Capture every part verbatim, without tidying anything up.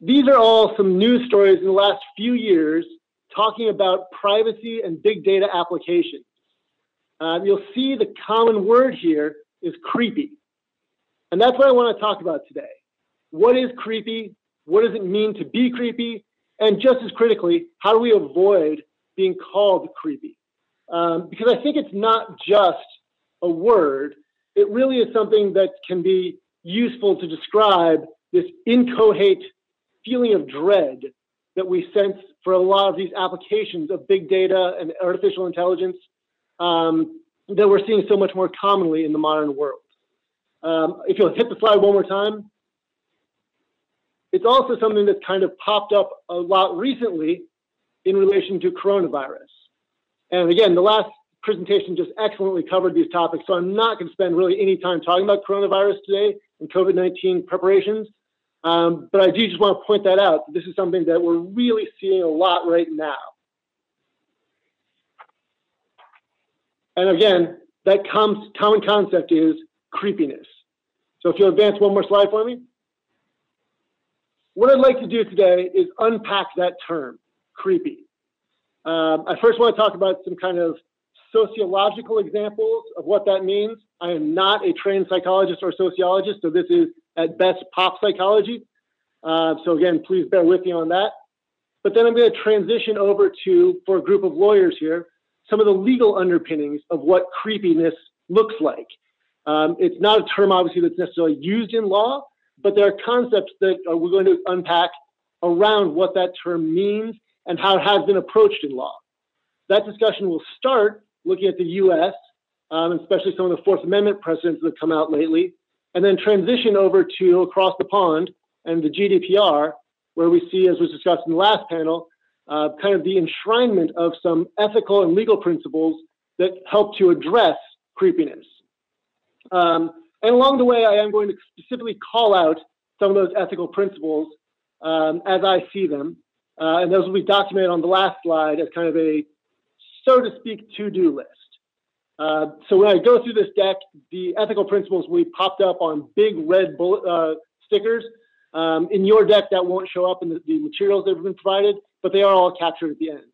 these are all some news stories in the last few years talking about privacy and big data applications. Um, you'll see the common word here is creepy. And that's what I want to talk about today. What is creepy? What does it mean to be creepy? And just as critically, how do we avoid being called creepy? Um, because I think it's not just a word. It really is something that can be useful to describe this inchoate feeling of dread that we sense for a lot of these applications of big data and artificial intelligence um, that we're seeing so much more commonly in the modern world. Um, if you'll hit the slide one more time. It's also something that's kind of popped up a lot recently in relation to coronavirus. And again, the last presentation just excellently covered these topics, so I'm not going to spend really any time talking about coronavirus today and COVID nineteen preparations. Um, but I do just want to point that out. This is something that we're really seeing a lot right now. And again, that comes, common concept is creepiness. So if you'll advance one more slide for me. What I'd like to do today is unpack that term, creepy. Um, I first want to talk about some kind of sociological examples of what that means. I am not a trained psychologist or sociologist, so this is at best pop psychology. Uh, so again, please bear with me on that. But then I'm going to transition over to, for a group of lawyers here, some of the legal underpinnings of what creepiness looks like. Um, it's not a term, obviously, that's necessarily used in law, but there are concepts that uh, we're going to unpack around what that term means and how it has been approached in law. That discussion will start looking at the U S, um, especially some of the Fourth Amendment precedents that have come out lately, and then transition over to across the pond and the G D P R, where we see, as was discussed in the last panel, uh, kind of the enshrinement of some ethical and legal principles that help to address creepiness. Um, and along the way, I am going to specifically call out some of those ethical principles um, as I see them. Uh, and those will be documented on the last slide as kind of a, so to speak, to-do list. Uh, so when I go through this deck, the ethical principles will be popped up on big red bullet uh, stickers. Um, in your deck, that won't show up in the, the materials that have been provided, but they are all captured at the end.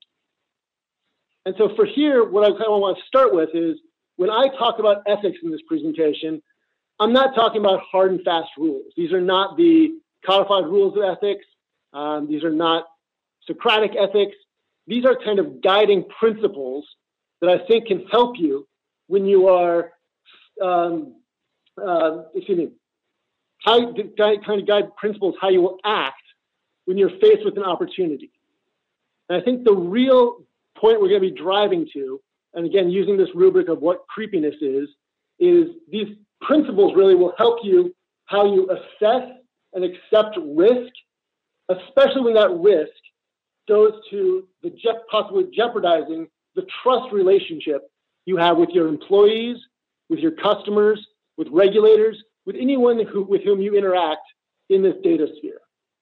And so for here, what I kind of want to start with is, when I talk about ethics in this presentation, I'm not talking about hard and fast rules. These are not the codified rules of ethics. Um, these are not Socratic ethics. These are kind of guiding principles that I think can help you when you are, um, uh, excuse me, how guide, kind of guide principles how you will act when you're faced with an opportunity. And I think the real point we're going to be driving to, and again, using this rubric of what creepiness is, is these principles really will help you how you assess and accept risk, especially when that risk goes to the je- possibly jeopardizing the trust relationship you have with your employees, with your customers, with regulators, with anyone who, with whom you interact in this data sphere.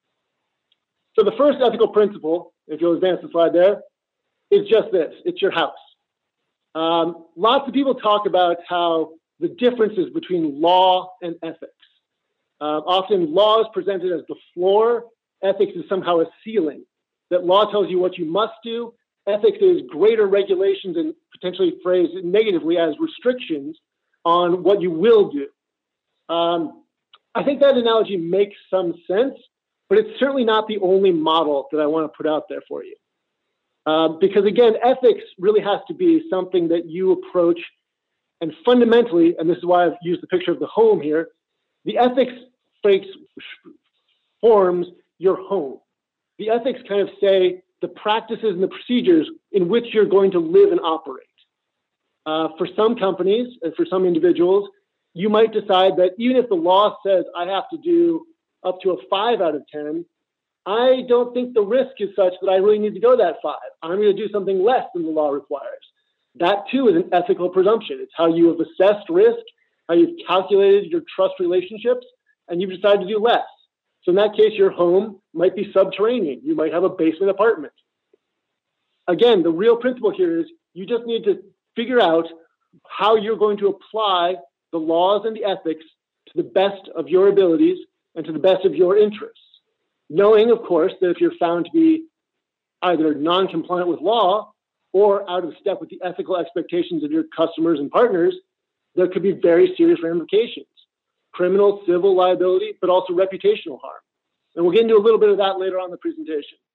So the first ethical principle, if you'll advance the slide there, is just this: it's your house. Um, lots of people talk about how the differences between law and ethics. Uh, often law is presented as the floor, ethics is somehow a ceiling. That law tells you what you must do, ethics is greater regulations and potentially phrased negatively as restrictions on what you will do. Um, I think that analogy makes some sense, but it's certainly not the only model that I want to put out there for you. Uh, because again, ethics really has to be something that you approach, and fundamentally, and this is why I've used the picture of the home here, the ethics forms your home. The ethics kind of say the practices and the procedures in which you're going to live and operate. Uh, for some companies and for some individuals, you might decide that even if the law says I have to do up to a five out of ten, I don't think the risk is such that I really need to go that five. I'm going to do something less than the law requires. That too is an ethical presumption. It's how you have assessed risk, how you've calculated your trust relationships, and you've decided to do less. So in that case, your home might be subterranean. You might have a basement apartment. Again, the real principle here is you just need to figure out how you're going to apply the laws and the ethics to the best of your abilities and to the best of your interests. knowing, of course, that if you're found to be either non-compliant with law or out of step with the ethical expectations of your customers and partners, there could be very serious ramifications, criminal, civil liability, but also reputational harm. And we'll get into a little bit of that later on in the presentation.